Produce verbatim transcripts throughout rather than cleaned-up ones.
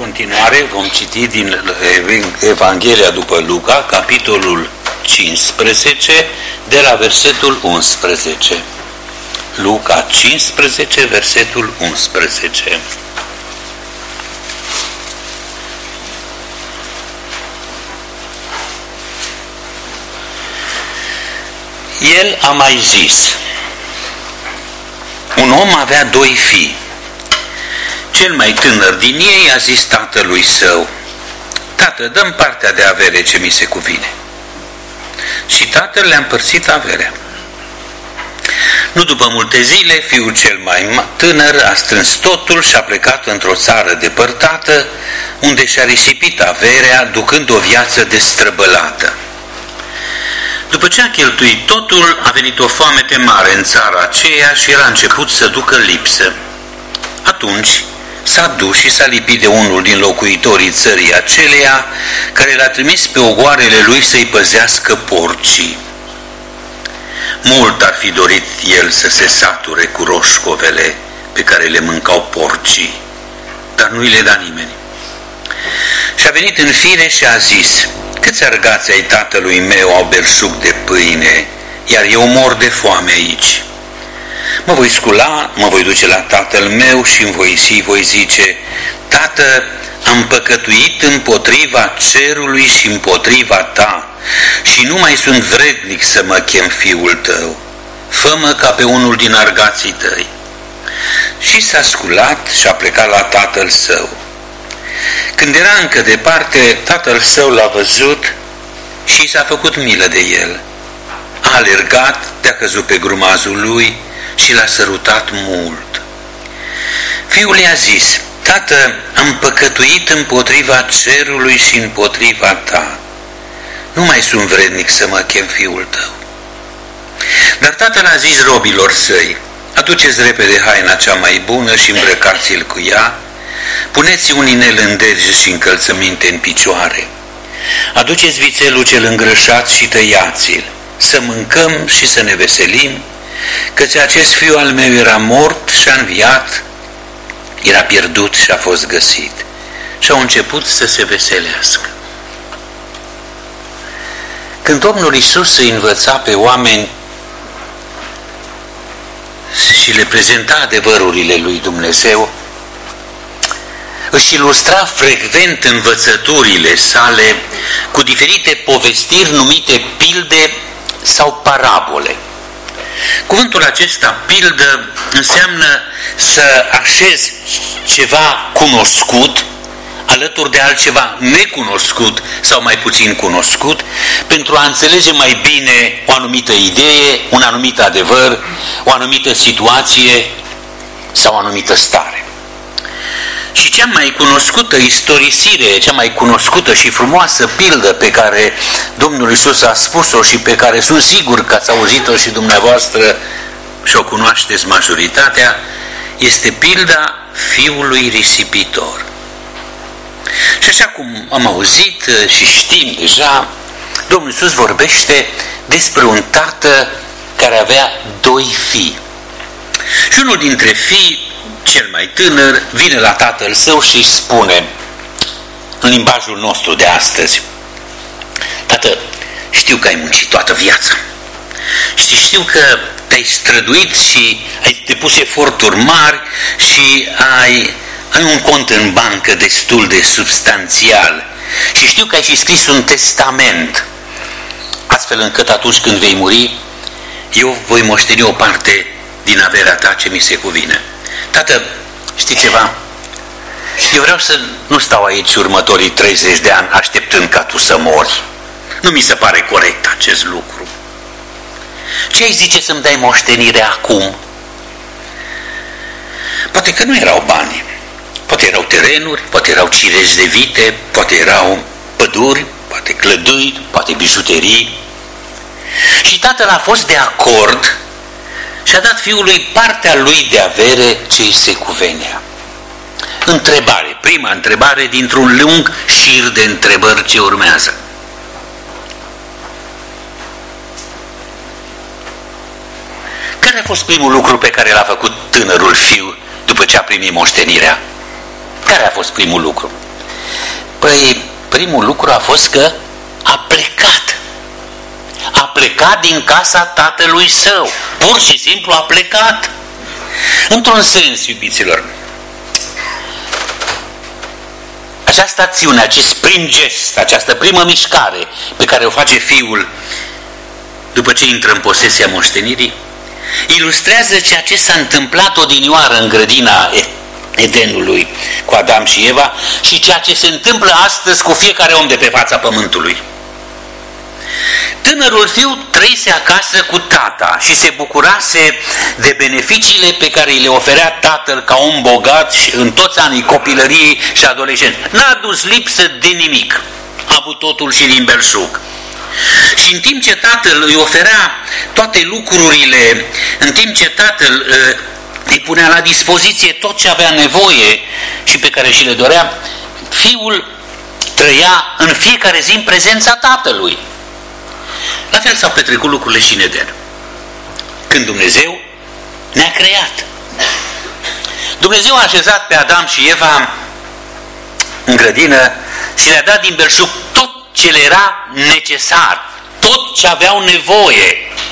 continuare vom citi din Evanghelia după Luca, capitolul cincisprezece, de la versetul unsprezece. Luca cincisprezece, versetul unsprezece. El a mai zis: un om avea doi fii. Cel mai tânăr din ei a zis tatălui său: tată, dă-mi partea de avere ce mi se cuvine. Și tatăl le-a împărțit averea. Nu după multe zile, fiul cel mai tânăr a strâns totul și a plecat într-o țară depărtată, unde și-a risipit averea, ducând o viață destrăbălată. După ce a cheltuit totul, a venit o foamete mare în țara aceea și el a început să ducă lipsă. Atunci s-a dus și s-a lipit de unul din locuitorii țării aceleia, care l-a trimis pe ogoarele lui să-i păzească porcii. Mult ar fi dorit el să se sature cu roșcovele pe care le mâncau porcii, dar nu i le da nimeni. Și a venit în fire și a zis: câți argați ai tatălui meu au belșug de pâine, iar eu mor de foame aici. Mă voi scula, mă voi duce la tatăl meu și îmi voi zi, voi zice: tată, am păcătuit împotriva cerului și împotriva ta și nu mai sunt vrednic să mă chem fiul tău. Fă-mă ca pe unul din argații tăi. Și s-a sculat și a plecat la tatăl său. Când era încă departe, tatăl său l-a văzut și s-a făcut milă de el. A alergat, de-a căzut pe grumazul lui și l-a sărutat mult. Fiul i-a zis: tată, am păcătuit împotriva cerului și împotriva ta. Nu mai sunt vrednic să mă chem fiul tău. Dar tatăl a zis robilor săi: aduceți repede haina cea mai bună și îmbrăcați-l cu ea, puneți un inel în dege și încălțăminte în picioare, aduceți vițelul cel îngrășat și tăiați-l, să mâncăm și să ne veselim, căci acest fiu al meu era mort și a înviat, era pierdut și a fost găsit. Și au început să se veselească. Când Domnul Iisus îi învăța pe oameni și le prezenta adevărurile lui Dumnezeu, își ilustra frecvent învățăturile sale cu diferite povestiri numite pilde sau parabole. Cuvântul acesta, pildă, înseamnă să așezi ceva cunoscut alături de altceva necunoscut sau mai puțin cunoscut, pentru a înțelege mai bine o anumită idee, un anumit adevăr, o anumită situație sau o anumită stare. Și cea mai cunoscută istorisire, cea mai cunoscută și frumoasă pildă pe care Domnul Iisus a spus-o și pe care sunt sigur că ați auzit-o și dumneavoastră și o cunoașteți majoritatea, este pilda fiului risipitor. Și așa cum am auzit și știm deja, Domnul Iisus vorbește despre un tată care avea doi fii. Și unul dintre fii, cel mai tânăr, vine la tatăl său și îi spune, în limbajul nostru de astăzi: tată, știu că ai muncit toată viața și știu că te-ai străduit și ai depus eforturi mari și ai, ai un cont în bancă destul de substanțial și știu că ai și scris un testament, astfel încât atunci când vei muri, eu voi moșteni o parte din averea ta ce mi se cuvine. Tată, știi ceva? Eu vreau să nu stau aici următorii treizeci de ani așteptând ca tu să mori. Nu mi se pare corect acest lucru. Ce ai zice să-mi dai moștenire acum? Poate că nu erau bani, poate erau terenuri, poate erau cireși de vite, poate erau păduri, poate clădiri, poate bijuterii. Și tatăl a fost de acord și a dat fiului partea lui de avere ce îi se cuvenea. Întrebare, prima întrebare dintr-un lung șir de întrebări ce urmează. Care a fost primul lucru pe care l-a făcut tânărul fiu după ce a primit moștenirea? Care a fost primul lucru? Păi, primul lucru a fost că a plecat. A plecat din casa tatălui său. Pur și simplu a plecat. Într-un sens, iubiților, această acțiune, acest prim gest, această primă mișcare pe care o face fiul după ce intră în posesia moștenirii, ilustrează ceea ce s-a întâmplat odinioară în grădina Edenului cu Adam și Eva și ceea ce se întâmplă astăzi cu fiecare om de pe fața pământului. Tânărul fiu trăise acasă cu tata și se bucurase de beneficiile pe care le oferea tatăl ca om bogat și în toți anii copilăriei și adolescenței. N-a dus lipsă de nimic. A avut totul și din belșug. Și în timp ce tatăl îi oferea toate lucrurile, în timp ce tatăl îi punea la dispoziție tot ce avea nevoie și pe care și le dorea, fiul trăia în fiecare zi în prezența tatălui. La fel s-au petrecut lucrurile și în Eden. Când Dumnezeu ne-a creat. Dumnezeu a așezat pe Adam și Eva în grădină și le-a dat din belșug tot ce le era necesar, tot ce aveau nevoie.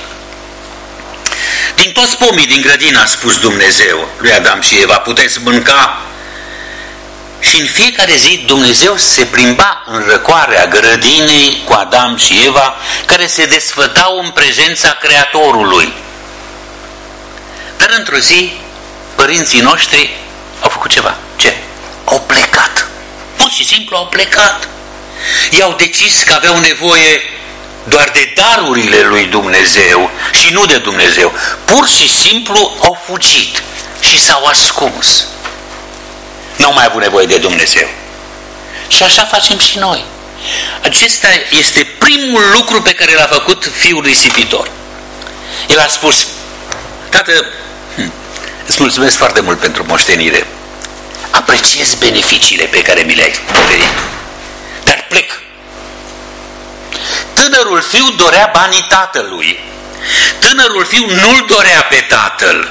Din toți pomii din grădină, a spus Dumnezeu lui Adam și Eva, puteți mânca. Și în fiecare zi Dumnezeu se plimba în răcoarea grădinei cu Adam și Eva, care se desfătau în prezența Creatorului. Dar într-o zi, părinții noștri au făcut ceva. Ce? Au plecat. Pur și simplu au plecat. I-au decis că aveau nevoie doar de darurile lui Dumnezeu și nu de Dumnezeu. Pur și simplu au fugit și s-au ascuns. Nu au mai avut nevoie de Dumnezeu. Și așa facem și noi. Acesta este primul lucru pe care l-a făcut fiul risipitor. El a spus: tată, îți mulțumesc foarte mult pentru moștenire. Apreciez beneficiile pe care mi le-ai oferit. Dar plec. Tânărul fiu dorea banii tatălui. Tânărul fiu nu-l dorea pe tatăl.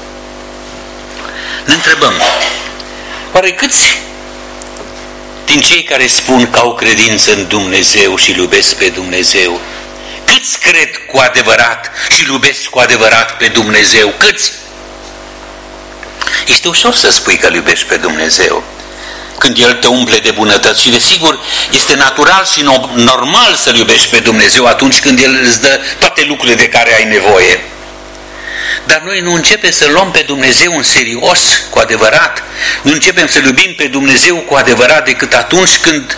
Ne întrebăm, oare câți din cei care spun că au credință în Dumnezeu și îl iubesc pe Dumnezeu, câți cred cu adevărat și îl iubesc cu adevărat pe Dumnezeu? Câți? Este ușor să spui că îl iubești pe Dumnezeu când El te umple de bunătăți și desigur este natural și normal să-L iubești pe Dumnezeu atunci când El îți dă toate lucrurile de care ai nevoie. Dar noi nu începem să luăm pe Dumnezeu în serios, cu adevărat. Nu începem să-L iubim pe Dumnezeu cu adevărat decât atunci când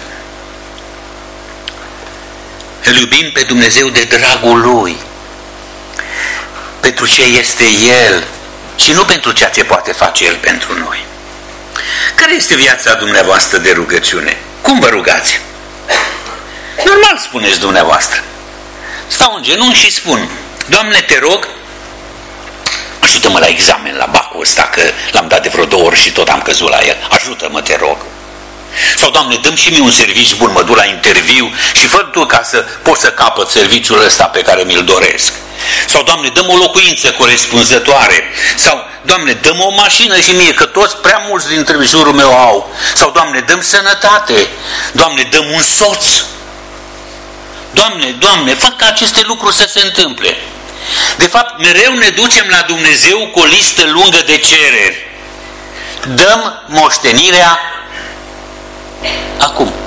îl iubim pe Dumnezeu de dragul Lui, pentru ce este El și nu pentru ceea ce poate face El pentru noi. Care este viața dumneavoastră de rugăciune? Cum vă rugați? Normal spuneți dumneavoastră. Stau în genunchi și spun: Doamne, te rog, ajută-mă la examen, la bacul ăsta, că l-am dat de vreo două ori și tot am căzut la el. Ajută-mă, te rog. Sau, Doamne, dăm și mie un serviciu bun, mă duc la interviu și fă Tu ca să pot să capăt serviciul ăsta pe care mi-l doresc. Sau, Doamne, dăm o locuință corespunzătoare. Sau, Doamne, dăm o mașină și mie, că toți prea mulți dintre jurul meu au. Sau, Doamne, dăm sănătate. Doamne, dăm un soț. Doamne, Doamne, fă ca aceste lucruri să se întâmple. De fapt, mereu ne ducem la Dumnezeu cu o listă lungă de cereri. Dăm moștenirea acum.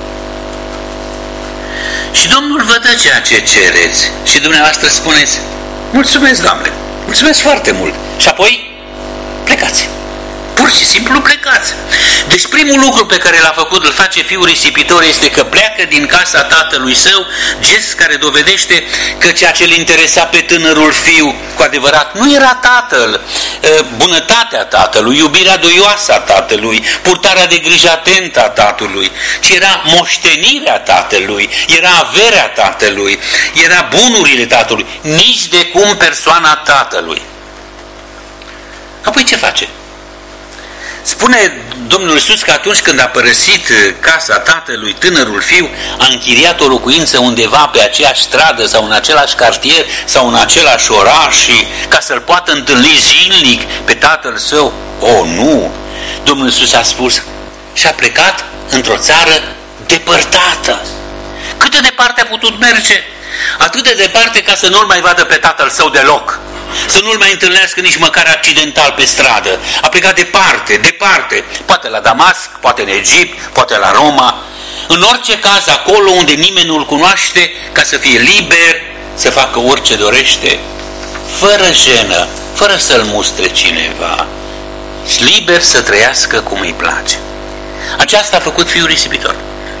Și Domnul vă dă ceea ce cereți. Și dumneavoastră spuneți: mulțumesc, Doamne, mulțumesc foarte mult. Și apoi plecați. Pur și simplu plecați. Deci primul lucru pe care l-a făcut, îl face fiul risipitor, este că pleacă din casa tatălui său, gest care dovedește că ceea ce îl interesa pe tânărul fiu cu adevărat nu era tatăl, bunătatea tatălui, iubirea duioasă a tatălui, purtarea de grijă atentă a tatălui, ci era moștenirea tatălui, era averea tatălui, era bunurile tatălui, nici de cum persoana tatălui. Apoi ce face? Spune Domnul Iisus că atunci când a părăsit casa tatălui, tânărul fiu a închiriat o locuință undeva pe aceeași stradă sau în același cartier sau în același oraș și ca să-l poată întâlni zilnic pe tatăl său. O, nu! Domnul Iisus a spus și a plecat într-o țară depărtată. Cât de departe a putut merge? Atât de departe ca să nu-l mai vadă pe tatăl său deloc, să nu-l mai întâlnească nici măcar accidental pe stradă. A plecat departe, departe, poate la Damasc, poate în Egipt, poate la Roma, în orice caz acolo unde nimeni nu-l cunoaște, ca să fie liber, să facă orice dorește, fără jenă, fără să-l mustre cineva, liber să trăiască cum îi place. Aceasta a făcut fiul risipitor.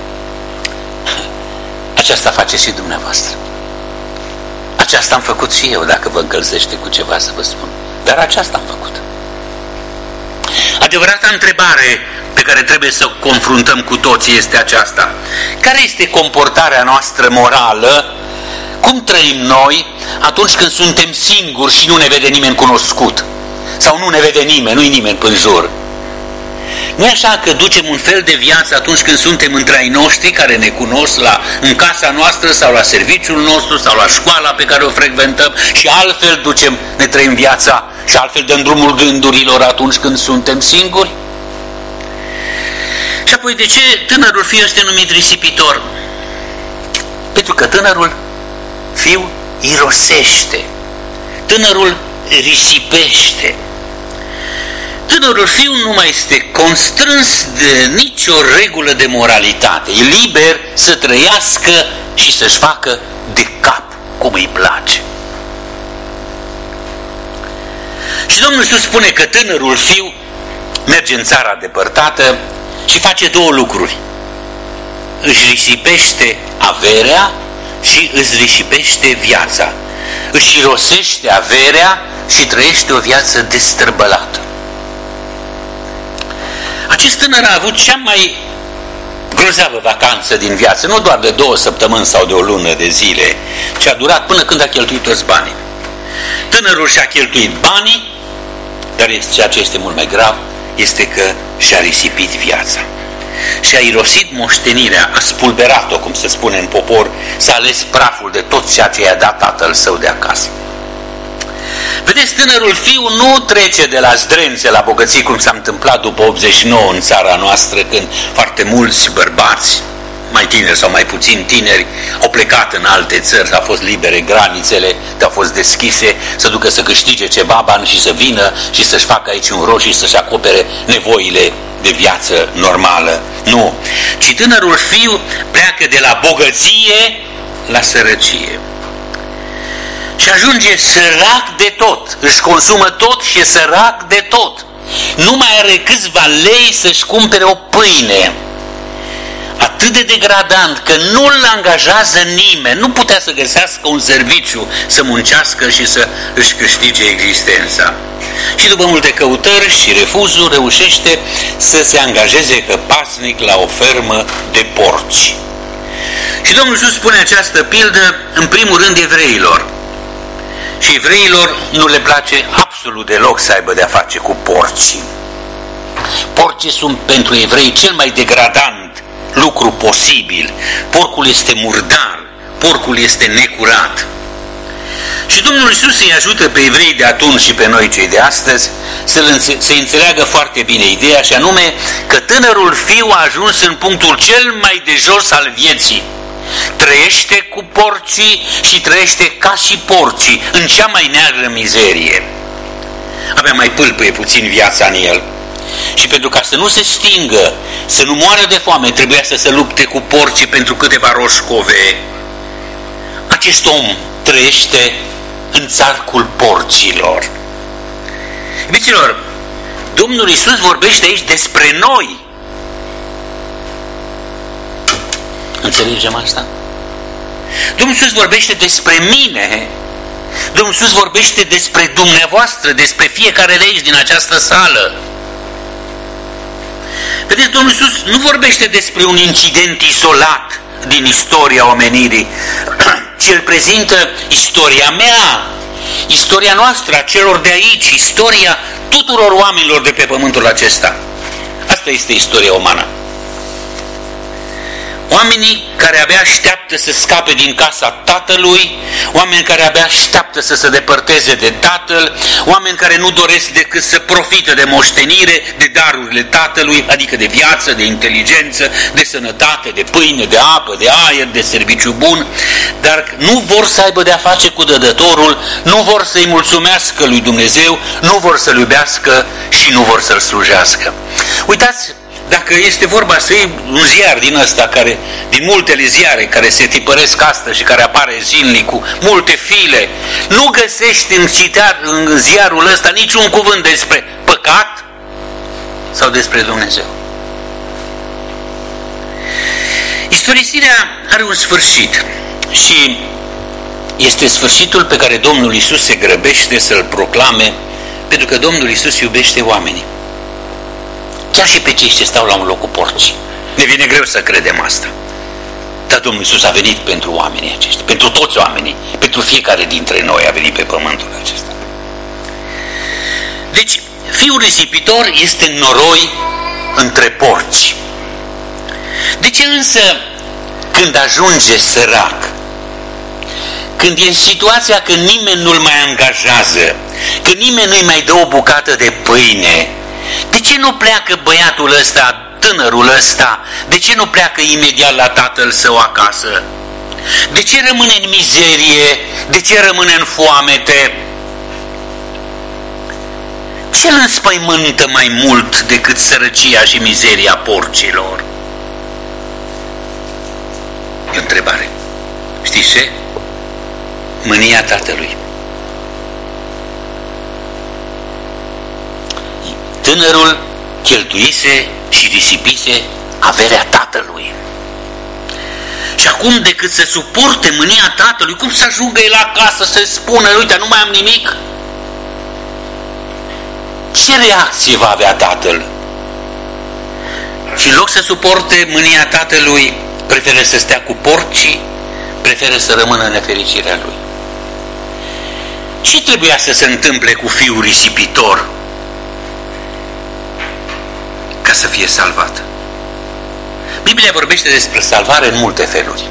Aceasta face și dumneavoastră. Aceasta am făcut și eu, dacă vă încălzește cu ceva să vă spun. Dar aceasta am făcut. Adevărata întrebare pe care trebuie să o confruntăm cu toții este aceasta. Care este comportarea noastră morală? Cum trăim noi atunci când suntem singuri și nu ne vede nimeni cunoscut? Sau nu ne vede nimeni, nu-i nimeni până jur? Nu e așa că ducem un fel de viață atunci când suntem între ai noștri care ne cunosc la, în casa noastră sau la serviciul nostru sau la școala pe care o frecventăm și altfel ducem, ne trăim viața și altfel dăm drumul gândurilor atunci când suntem singuri? Și apoi de ce tânărul fiu este numit risipitor? Pentru că tânărul fiu irosește, tânărul risipește. Tânărul fiu nu mai este constrâns de nicio regulă de moralitate. E liber să trăiască și să-și facă de cap cum îi place. Și Domnul Iisus spune că tânărul fiu merge în țara depărtată și face două lucruri. Își risipește averea și își risipește viața. Își irosește averea și trăiește o viață destrăbălată. Acest tânăr a avut cea mai grozavă vacanță din viață, nu doar de două săptămâni sau de o lună de zile, ci a durat până când a cheltuit toți banii. Tânărul și-a cheltuit banii, dar ceea ce este mult mai grav este că și-a risipit viața. Și-a irosit moștenirea, a spulberat-o, cum se spune în popor, s-a ales praful de tot ceea ce i-a dat tatăl său de acasă. Vedeți, tânărul fiu nu trece de la zdrențe la bogății, cum s-a întâmplat după optzeci și nouă în țara noastră, când foarte mulți bărbați, mai tineri sau mai puțin tineri, au plecat în alte țări, au fost libere granițele, au fost deschise, să ducă să câștige ceva bani și să vină și să-și facă aici un roș și să-și acopere nevoile de viață normală. Nu, ci tânărul fiu pleacă de la bogăție la sărăcie. Și ajunge sărac de tot, își consumă tot și e sărac de tot. Nu mai are câțiva lei să-și cumpere o pâine. Atât de degradant că nu-l angajează nimeni, nu putea să găsească un serviciu, să muncească și să își câștige existența. Și după multe căutări și refuzuri reușește să se angajeze ca pasnic la o fermă de porci. Și Domnul Iisus spune această pildă în primul rând evreilor. Și evreilor nu le place absolut deloc să aibă de-a face cu porcii. Porcii sunt pentru evrei cel mai degradant lucru posibil. Porcul este murdar, porcul este necurat. Și Domnul Iisus îi ajută pe evrei de atunci și pe noi cei de astăzi să se înțeleagă foarte bine ideea, și anume că tânărul fiu a ajuns în punctul cel mai de jos al vieții. Trăiește cu porcii și trăiește ca și porcii, în cea mai neagră mizerie. Abia mai pâlpâie puțin viața în el. Și pentru ca să nu se stingă, să nu moară de foame, trebuia să se lupte cu porcii pentru câteva roșcove. Acest om trăiește în țarcul porcilor. Iubiților, Domnul Iisus vorbește aici despre noi. Înțelegem asta? Domnul Iisus vorbește despre mine. Domnul Iisus vorbește despre dumneavoastră, despre fiecare de aici din această sală. Vedeți, Domnul Iisus nu vorbește despre un incident izolat din istoria omenirii, ci El prezintă istoria mea, istoria noastră, a celor de aici, istoria tuturor oamenilor de pe pământul acesta. Asta este istoria umană. Oamenii care abia așteaptă să scape din casa tatălui, oameni care abia așteaptă să se depărteze de tatăl, oameni care nu doresc decât să profite de moștenire, de darurile tatălui, adică de viață, de inteligență, de sănătate, de pâine, de apă, de aer, de serviciu bun, dar nu vor să aibă de-a face cu dădătorul, nu vor să-i mulțumească lui Dumnezeu, nu vor să-L iubească și nu vor să-L slujească. Uitați, dacă este vorba să iei un ziar din ăsta, care, din multele ziare care se tipăresc astăzi și care apare zilnic cu multe file, nu găsești în, citar, în ziarul ăsta niciun cuvânt despre păcat sau despre Dumnezeu. Istorisirea are un sfârșit și este sfârșitul pe care Domnul Iisus se grăbește să-l proclame, pentru că Domnul Iisus iubește oamenii. Chiar și pe cei ce stau la un loc cu porci. Ne vine greu să credem asta. Dar Domnul Iisus a venit pentru oamenii aceștia, pentru toți oamenii, pentru fiecare dintre noi a venit pe pământul acesta. Deci, fiul risipitor este noroi între porci. De ce însă, când ajunge sărac, când e în situația când nimeni nu-l mai angajează, când nimeni nu-i mai dă o bucată de pâine, de ce nu pleacă băiatul ăsta, tânărul ăsta, de ce nu pleacă imediat la tatăl său acasă? De ce rămâne în mizerie? De ce rămâne în foamete? Ce îl înspăimântă mai mult decât sărăcia și mizeria porcilor? E o întrebare. Știți ce? Mânia tatălui. Tânărul cheltuise și risipise averea tatălui. Și acum, decât să suporte mânia tatălui, cum să ajungă el acasă să spună, uite, nu mai am nimic? Ce reacție va avea tatăl? Și în loc să suporte mânia tatălui, preferă să stea cu porcii, preferă să rămână în nefericirea lui. Ce trebuia să se întâmple cu fiul risipitor ca să fie salvat? Biblia vorbește despre salvare în multe feluri.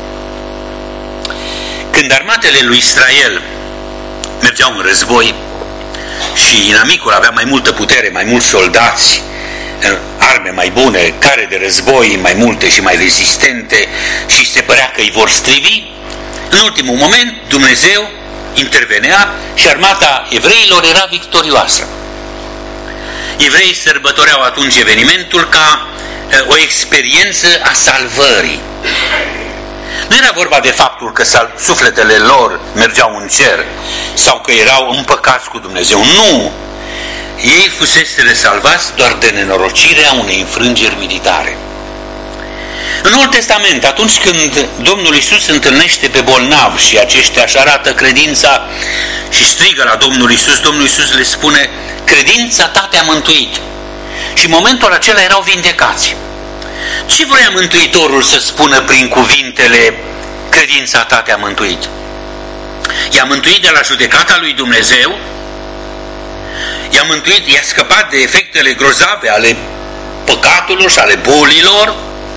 Când armatele lui Israel mergeau în război și inamicul avea mai multă putere, mai mulți soldați, arme mai bune, care de război mai multe și mai rezistente, și se părea că îi vor strivi, în ultimul moment Dumnezeu intervenea și armata evreilor era victorioasă. Evreii sărbătoreau atunci evenimentul ca o experiență a salvării. Nu era vorba de faptul că sufletele lor mergeau în cer sau că erau împăcați cu Dumnezeu. Nu! Ei fuseseră salvați doar de nenorocirea unei înfrângeri militare. În Noul Testament, atunci când Domnul Iisus întâlnește pe bolnavi și aceștia își arată credința și strigă la Domnul Iisus, Domnul Iisus le spune, credința ta te-a mântuit. Și în momentul acela erau vindecați. Ce vrea Mântuitorul să spună prin cuvintele credința ta te-a mântuit? I-a mântuit de la judecata lui Dumnezeu, i-a mântuit, i-a scăpat de efectele grozave ale păcatului și ale bolilor.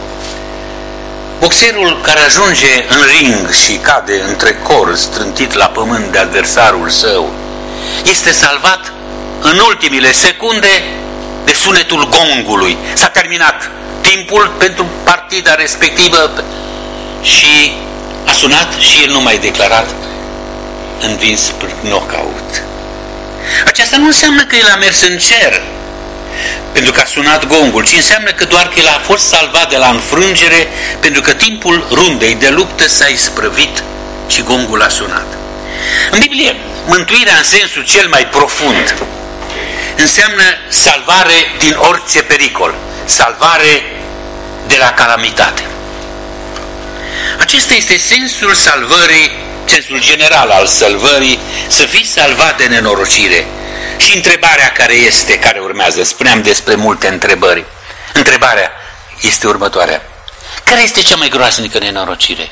Boxerul care ajunge în ring și cade între cor, strântit la pământ de adversarul său, este salvat în ultimile secunde de sunetul gongului. S-a terminat timpul pentru partida respectivă și a sunat și el nu mai declarat învins prin knockout. Aceasta nu înseamnă că el a mers în cer pentru că a sunat gongul, ci înseamnă că doar că el a fost salvat de la înfrângere pentru că timpul rundei de luptă s-a isprăvit și gongul a sunat. În Biblie, mântuirea în sensul cel mai profund înseamnă salvare din orice pericol, salvare de la calamitate. Acesta este sensul salvării, sensul general al salvării, să fii salvat de nenorocire. Și întrebarea care este, care urmează, spuneam despre multe întrebări. Întrebarea este următoarea. Care este cea mai groaznică nenorocire?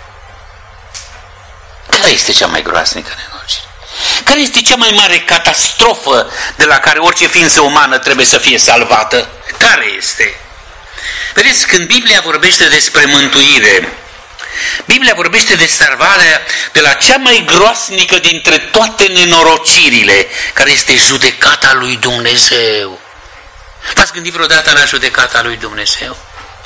Care este cea mai groaznică nenorocire? Care este cea mai mare catastrofă de la care orice ființă umană trebuie să fie salvată? Care este? Vedeți, când Biblia vorbește despre mântuire, Biblia vorbește de salvarea de la cea mai groasnică dintre toate nenorocirile, care este judecata lui Dumnezeu. V-ați gândit vreodată la judecata lui Dumnezeu?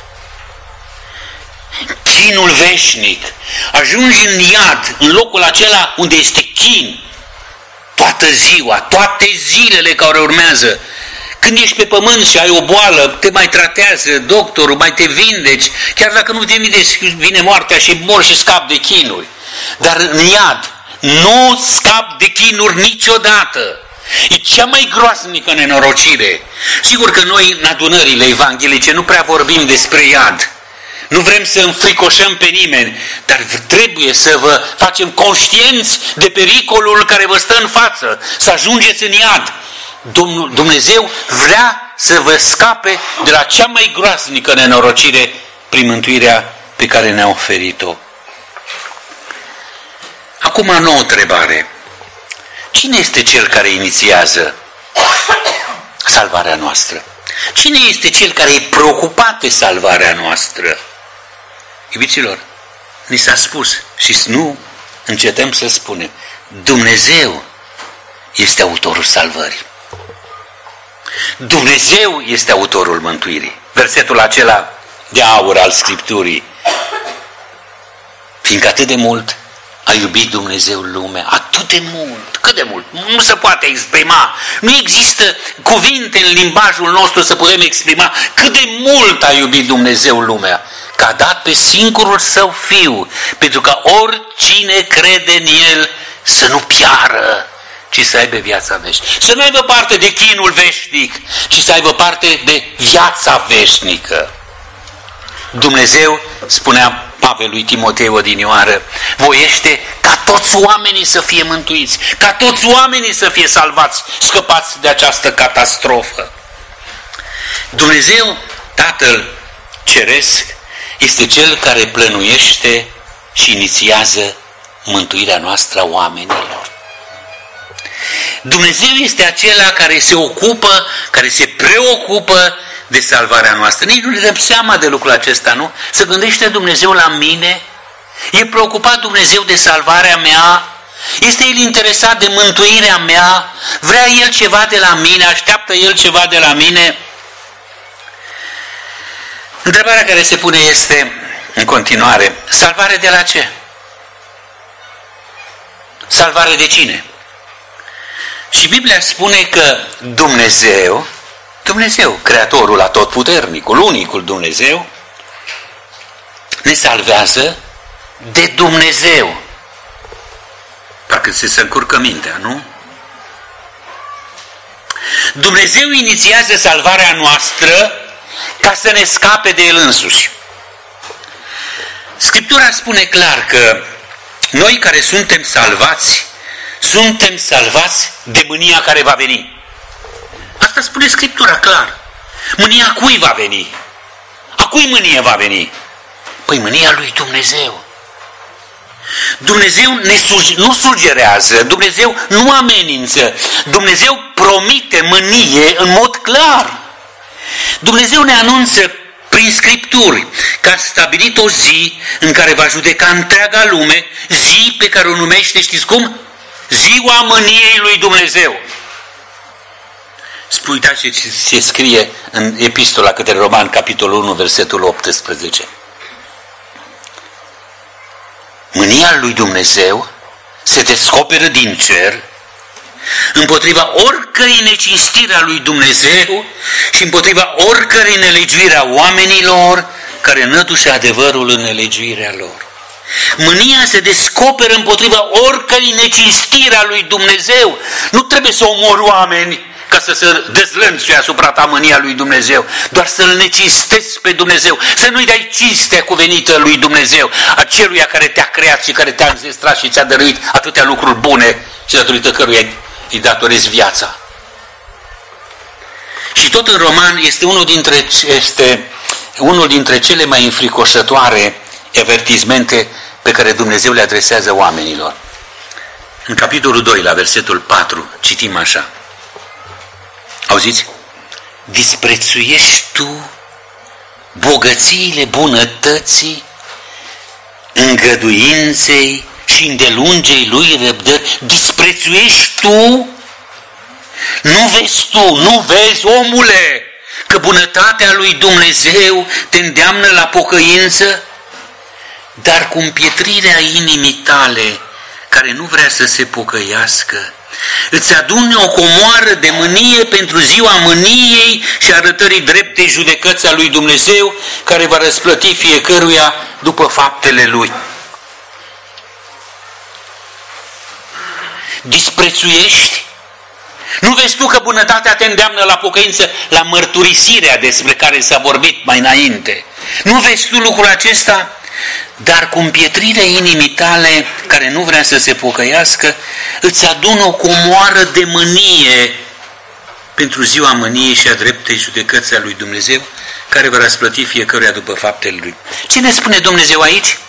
Chinul veșnic. Ajungi în iad, în locul acela unde este chin, toată ziua, toate zilele care urmează. Când ești pe pământ și ai o boală, te mai tratează doctorul, mai te vindeci, chiar dacă nu te vindeci, vine moartea și mor și scapi de chinuri. Dar în iad nu scapi de chinuri niciodată. E cea mai groaznică nenorocire. Sigur că noi, în adunările evanghelice, nu prea vorbim despre iad. Nu vrem să înfricoșăm pe nimeni, dar trebuie să vă facem conștienți de pericolul care vă stă în față, să ajungeți în iad. Domnul Dumnezeu vrea să vă scape de la cea mai groaznică nenorocire prin mântuirea pe care ne-a oferit-o. Acum, o nouă întrebare. Cine este cel care inițiază salvarea noastră? Cine este cel care e preocupat de salvarea noastră? Iubiților, ni s-a spus și nu încetăm să spunem, Dumnezeu este autorul salvării. Dumnezeu este autorul mântuirii. Versetul acela de aur al Scripturii. Fiindcă atât de mult a iubit Dumnezeu lumea, atât de mult, cât de mult, nu se poate exprima. Nu există cuvinte în limbajul nostru să putem exprima cât de mult a iubit Dumnezeu lumea, că a dat pe singurul Său Fiu, pentru ca oricine crede în El să nu piară, ci să aibă viața veșnică. Să nu aibă parte de chinul veșnic, ci să aibă parte de viața veșnică. Dumnezeu, spunea Pavel lui Timotei odinioară, voiește ca toți oamenii să fie mântuiți, ca toți oamenii să fie salvați, scăpați de această catastrofă. Dumnezeu, Tatăl Ceresc, este Cel care plănuiește și inițiază mântuirea noastră a oamenilor. Dumnezeu este acela care se ocupă, care se preocupă de salvarea noastră. Nici nu ne dăm seama de lucrul acesta, nu? Să gândește Dumnezeu la mine? E preocupat Dumnezeu de salvarea mea? Este El interesat de mântuirea mea? Vrea El ceva de la mine? Așteaptă El ceva de la mine? Întrebarea care se pune este, în continuare, salvare de la ce? Salvare de cine? Și Biblia spune că Dumnezeu, Dumnezeu, Creatorul atotputernicul, unicul Dumnezeu, ne salvează de Dumnezeu. Parcă ți se încurcă mintea, nu? Dumnezeu inițiază salvarea noastră ca să ne scape de El însuși. Scriptura spune clar că noi care suntem salvați, suntem salvați de mânia care va veni. Asta spune Scriptura clar. Mânia cui va veni? A cui mânie va veni? Păi mânia lui Dumnezeu. Dumnezeu ne suge, nu sugerează, Dumnezeu nu amenință, Dumnezeu promite mânie în mod clar. Dumnezeu ne anunță prin Scripturi că a stabilit o zi în care va judeca întreaga lume, zi pe care o numește, știți cum? Ziua mâniei lui Dumnezeu. Uitați ce se scrie în Epistola către Romani, capitolul unu, versetul optsprezece. Mânia lui Dumnezeu se descoperă din cer împotriva oricărei necinstiri a lui Dumnezeu și împotriva oricărei nelegiuiri a oamenilor care nădușă adevărul în nelegiuirea lor. Mânia se descoperă împotriva oricărei necinstiri a lui Dumnezeu. Nu trebuie să omori oameni ca să se dezlănțuie asupra ta mânia lui Dumnezeu, doar să-L necinstezi pe Dumnezeu, să nu-i dai cinstea cuvenită lui Dumnezeu, aceluia care te-a creat și care te-a înzestrat și ți-a dăruit atâtea lucruri bune și datorită căruia îi datorezi viața. Și tot în Roman este unul dintre, este unul dintre cele mai înfricoșătoare avertismente pe care Dumnezeu le adresează oamenilor. În capitolul doi, la versetul patru, citim așa. Auziți? Disprețuiești tu bogățiile bunătății, îngăduinței și îndelungei lui răbdări, disprețuiești tu? Nu vezi tu, nu vezi, omule, că bunătatea lui Dumnezeu te îndeamnă la pocăință? Dar cu împietrirea inimii tale, care nu vrea să se pocăiască, îți adune o comoară de mânie pentru ziua mâniei și arătării dreptei judecăți a lui Dumnezeu, care va răsplăti fiecăruia după faptele lui. Disprețuiești? Nu vezi tu că bunătatea te îndeamnă la pocăință, la mărturisirea despre care s-a vorbit mai înainte? Nu vezi tu lucrul acesta? Dar cu împietrirea inimii tale, care nu vrea să se pocăiască, îți adună o comoară de mânie pentru ziua mâniei și a dreptei judecății a lui Dumnezeu, care va răsplăti fiecăruia după faptele lui. Ce ne spune Dumnezeu aici?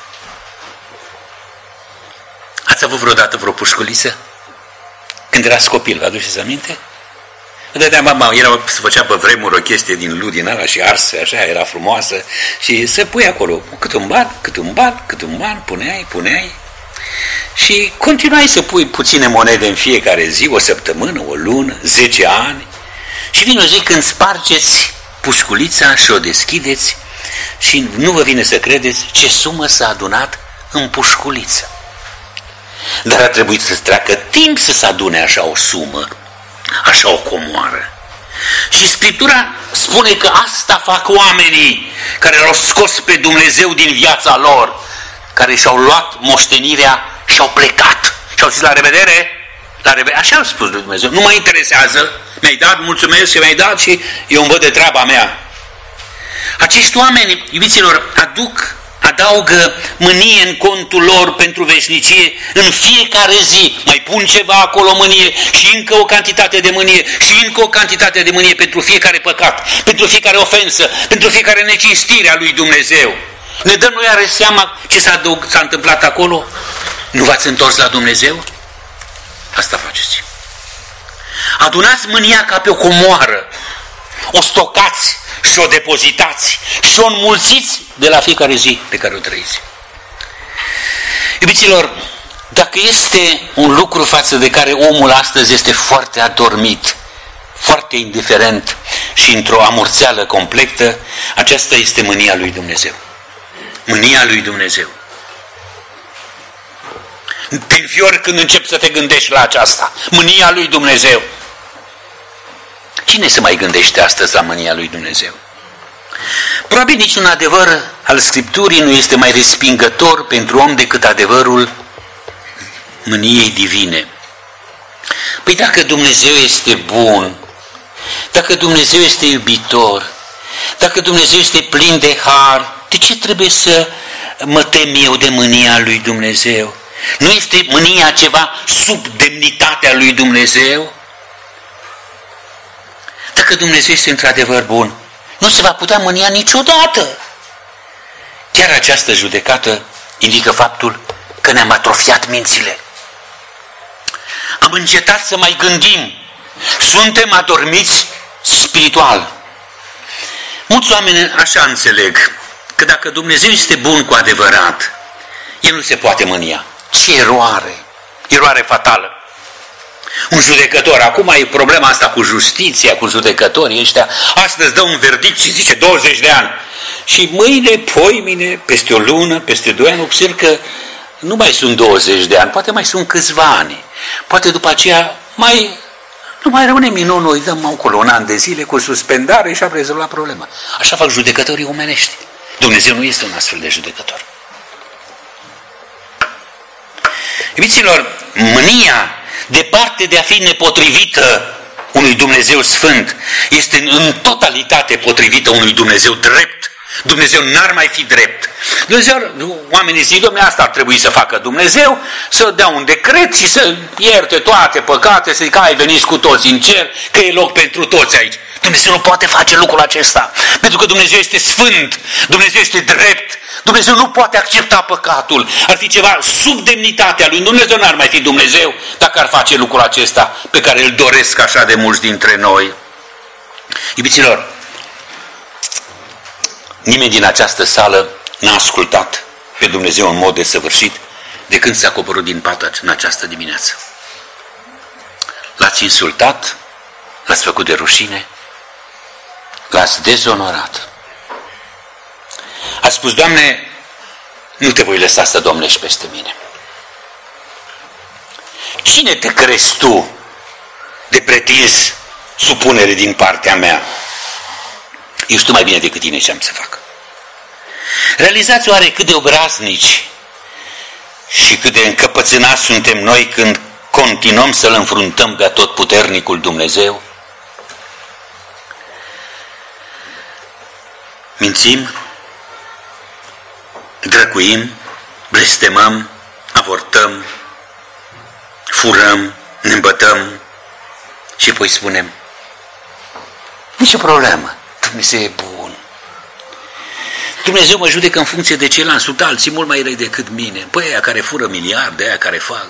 Ați avut vreodată vreo pușculiță? Când erați copil, vă aduceți aminte? Dădea mama, era, se făcea pe vremuri o chestie din lut din ala și arse, așa, era frumoasă și se pui acolo, cât un ban, cât un ban, cât un ban, puneai, puneai și continuai să pui puține monede în fiecare zi, o săptămână, o lună, zece ani și vine o zi când spargeți pușculița și o deschideți și nu vă vine să credeți ce sumă s-a adunat în pușculiță. Dar a trebuit să treacă timp să se adune așa o sumă, așa o comoară. Și Scriptura spune că asta fac oamenii care l-au scos pe Dumnezeu din viața lor, care și-au luat moștenirea și au plecat. Și au zis la revedere, la revedere. Așa au spus lui Dumnezeu, nu mă interesează, mi-ai dat, mulțumesc și mi-ai dat și eu îmi văd de treaba mea. Acești oameni, iubiților, aduc adaugă mânie în contul lor pentru veșnicie în fiecare zi. Mai pun ceva acolo mânie și încă o cantitate de mânie și încă o cantitate de mânie pentru fiecare păcat, pentru fiecare ofensă, pentru fiecare necinstire a lui Dumnezeu. Ne dăm noi are seama ce s-a, s-a întâmplat acolo? Nu v-ați întors la Dumnezeu? Asta faceți. Adunați mânia ca pe o comoară, o stocați și o depozitați și o înmulțiți de la fiecare zi pe care o trăiți. Iubiților, dacă este un lucru față de care omul astăzi este foarte adormit, foarte indiferent și într-o amorțeală completă, aceasta este mânia lui Dumnezeu. Mânia lui Dumnezeu. Te înfiori când începi să te gândești la aceasta. Mânia lui Dumnezeu. Cine se mai gândește astăzi la mânia lui Dumnezeu? Probabil niciun adevăr al Scripturii nu este mai respingător pentru om decât adevărul mâniei divine. Păi dacă Dumnezeu este bun, dacă Dumnezeu este iubitor, dacă Dumnezeu este plin de har, de ce trebuie să mă tem eu de mânia lui Dumnezeu? Nu este mânia ceva sub demnitatea lui Dumnezeu? Dacă Dumnezeu este într-adevăr bun, nu se va putea mânia niciodată. Chiar această judecată indică faptul că ne-am atrofiat mințile. Am încetat să mai gândim. Suntem adormiți spiritual. Mulți oameni așa înțeleg că dacă Dumnezeu este bun cu adevărat, El nu se poate mânia. Ce eroare! Eroare fatală. Un judecător, acum e problema asta cu justiția, cu judecătorii ăștia, astăzi dă un verdict și zice douăzeci de ani. Și mâine, poimine, peste o lună, peste doi ani, observ că nu mai sunt douăzeci de ani, poate mai sunt câțiva ani. Poate după aceea mai, nu mai rămâne minunul, îi dăm acolo un an de zile cu suspendare și am rezolvat problema. Așa fac judecătorii omenești. Dumnezeu nu este un astfel de judecător. Iubiților, mânia, departe de a fi nepotrivită unui Dumnezeu sfânt, este în totalitate potrivită unui Dumnezeu drept. Dumnezeu n-ar mai fi drept. Dumnezeu, oamenii zic, Dom'le, asta ar trebui să facă Dumnezeu, să dea un decret și să ierte toate păcate, să zică, ai veniți cu toți în cer, că e loc pentru toți aici. Dumnezeu nu poate face lucrul acesta, pentru că Dumnezeu este sfânt, Dumnezeu este drept, Dumnezeu nu poate accepta păcatul. Ar fi ceva sub demnitatea lui. Dumnezeu n-ar mai fi Dumnezeu dacă ar face lucrul acesta pe care îl doresc așa de mulți dintre noi. Iubiților, Nimeni din această sală n-a ascultat pe Dumnezeu în mod desăvârșit de când s-a coborât din pat în această dimineață. L-ați insultat, l-ați făcut de rușine, l-ați dezonorat. Ați spus: Doamne, nu te voi lăsa să domnești peste mine. Cine te crezi tu de pretins supunere din partea mea? Eu știu mai bine decât tine ce am să fac. Realizați oare cât de obraznici și cât de încăpățânați suntem noi când continuăm să-L înfruntăm pe atotputernicul Dumnezeu? Mințim, drăcuim, blestemăm, avortăm, furăm, ne îmbătăm și apoi spunem: nici o problemă, Dumnezeu e bun. Dumnezeu mă judecă în funcție de ceilalți, sunt alții mult mai răi decât mine. Păi aia care fură miliarde, aia care fac.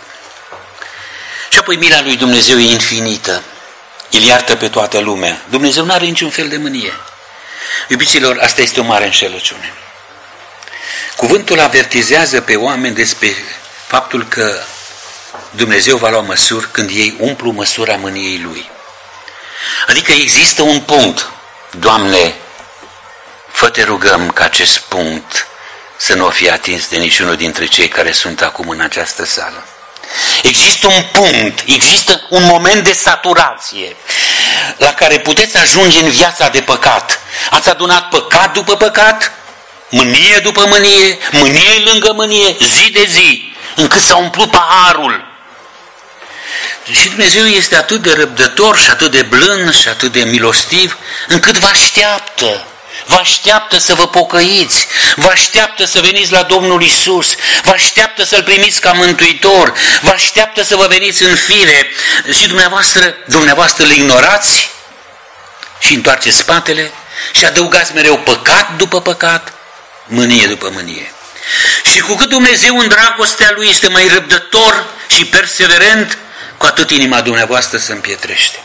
Și apoi mila lui Dumnezeu e infinită. El iartă pe toată lumea. Dumnezeu nu are niciun fel de mânie. Iubiților, asta este o mare înșelăciune. Cuvântul avertizează pe oameni despre faptul că Dumnezeu va lua măsuri când ei umplu măsura mâniei Lui. Adică există un punct. Doamne, fă-te rugăm ca acest punct să nu fie atins de niciunul dintre cei care sunt acum în această sală. Există un punct, există un moment de saturație la care puteți ajunge în viața de păcat. Ați adunat păcat după păcat, mânie după mânie, mânie lângă mânie, zi de zi, încât s-a umplut paharul. Și Dumnezeu este atât de răbdător și atât de blând și atât de milostiv, încât vă așteaptă. Vă așteaptă să vă pocăiți, vă așteaptă să veniți la Domnul Iisus, vă așteaptă să-L primiți ca mântuitor, vă așteaptă să vă veniți în fire și dumneavoastră, dumneavoastră le ignorați și întoarceți spatele și adăugați mereu păcat după păcat, mânie după mânie. Și cu cât Dumnezeu în dragostea Lui este mai răbdător și perseverent, cu atât inima dumneavoastră se împietrește.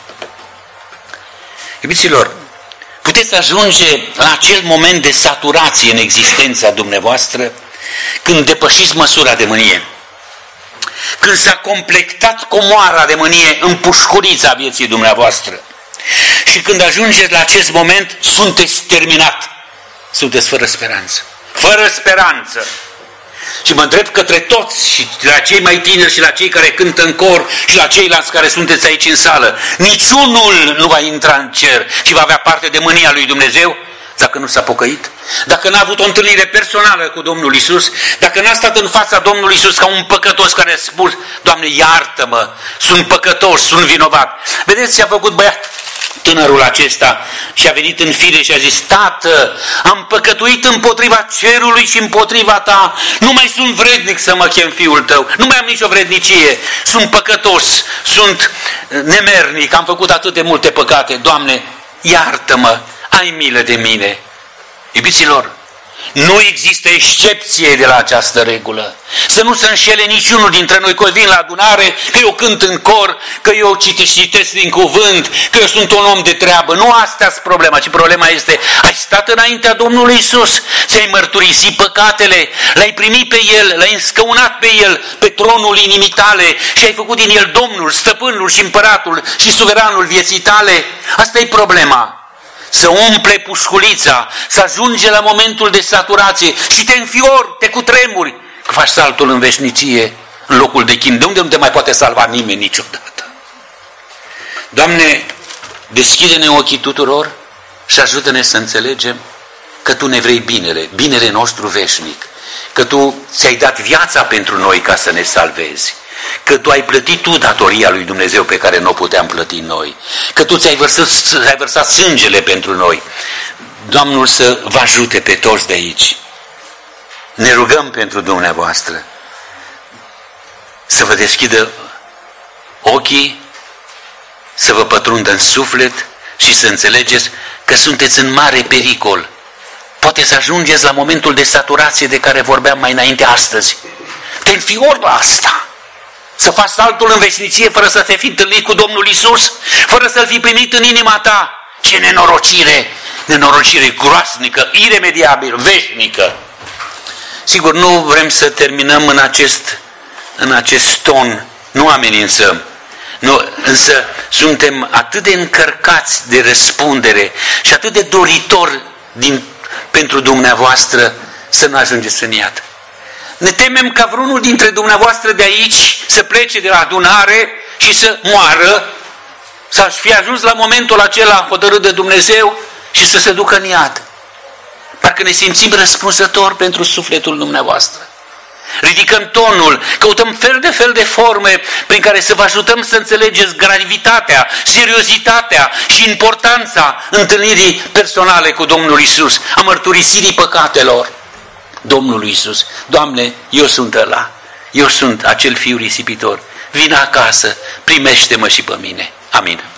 Iubiților, puteți ajunge la acel moment de saturație în existența dumneavoastră când depășiți măsura de mânie. Când s-a completat comoara de mânie în pușcurița vieții dumneavoastră. Și când ajungeți la acest moment, sunteți terminat. Sunteți fără speranță. Fără speranță. Și mă întreb către toți, și la cei mai tineri și la cei care cântă în cor și la ceilalți care sunteți aici în sală, niciunul nu va intra în cer și va avea parte de mânia lui Dumnezeu dacă nu s-a pocăit, dacă n-a avut o întâlnire personală cu Domnul Iisus, dacă n-a stat în fața Domnului Iisus ca un păcătos care a spus: Doamne, iartă-mă, sunt păcătos, sunt vinovat. Vedeți ce a făcut băiat? Tânărul acesta și a venit în fire și a zis: Tată, am păcătuit împotriva cerului și împotriva ta, nu mai sunt vrednic să mă chem fiul tău, nu mai am nicio vrednicie, sunt păcătos, sunt nemernic, am făcut atât de multe păcate, Doamne, iartă-mă, ai milă de mine. Iubiților, nu există excepție de la această regulă. Să nu se înșele niciunul dintre noi că vin la adunare, că eu cânt în cor, că eu citesc din cuvânt, că eu sunt un om de treabă. Nu asta e problema, ci problema este: ai stat înaintea Domnului Iisus, ți-ai mărturisit păcatele, l-ai primit pe El, l-ai înscăunat pe El pe tronul inimii tale și ai făcut din El Domnul, stăpânul și împăratul și suveranul vieții tale. Asta e problema. Să umple pușculița, să ajunge la momentul de saturație și te înfiori, te cutremuri, că faci saltul în veșnicie, în locul de chin, de unde nu te mai poate salva nimeni niciodată. Doamne, deschide-ne ochii tuturor și ajută-ne să înțelegem că Tu ne vrei binele, binele nostru veșnic, că Tu ți-ai dat viața pentru noi ca să ne salvezi, că Tu ai plătit Tu datoria lui Dumnezeu pe care nu o puteam plăti noi, că Tu ți-ai vărsat, ți-ai vărsat sângele pentru noi. Domnul să vă ajute pe toți de aici. Ne rugăm pentru dumneavoastră să vă deschidă ochii, să vă pătrundă în suflet și să înțelegeți că sunteți în mare pericol. Poate să ajungeți la momentul de saturație de care vorbeam mai înainte astăzi. Te înfiori la asta. Să faci saltul în veșnicie fără să te fi întâlnit cu Domnul Iisus, fără să-L fi primit în inima ta. Ce nenorocire! nenorocire groasnică, iremediabilă, veșnică. Sigur, nu vrem să terminăm în acest, în acest ton, nu amenințăm. Nu, însă suntem atât de încărcați de răspundere și atât de doritori din, pentru dumneavoastră să nu ajungeți în iad. Ne temem ca vreunul dintre dumneavoastră de aici să plece de la adunare și să moară, să fi ajuns la momentul acela hotărât de Dumnezeu și să se ducă în iad. Parcă ne simțim răspunzători pentru sufletul dumneavoastră. Ridicăm tonul, căutăm fel de fel de forme prin care să vă ajutăm să înțelegeți gravitatea, seriozitatea și importanța întâlnirii personale cu Domnul Iisus, a mărturisirii păcatelor Domnului Iisus. Doamne, eu sunt ăla, eu sunt acel fiu risipitor. Vin acasă, primește-mă și pe mine. Amin.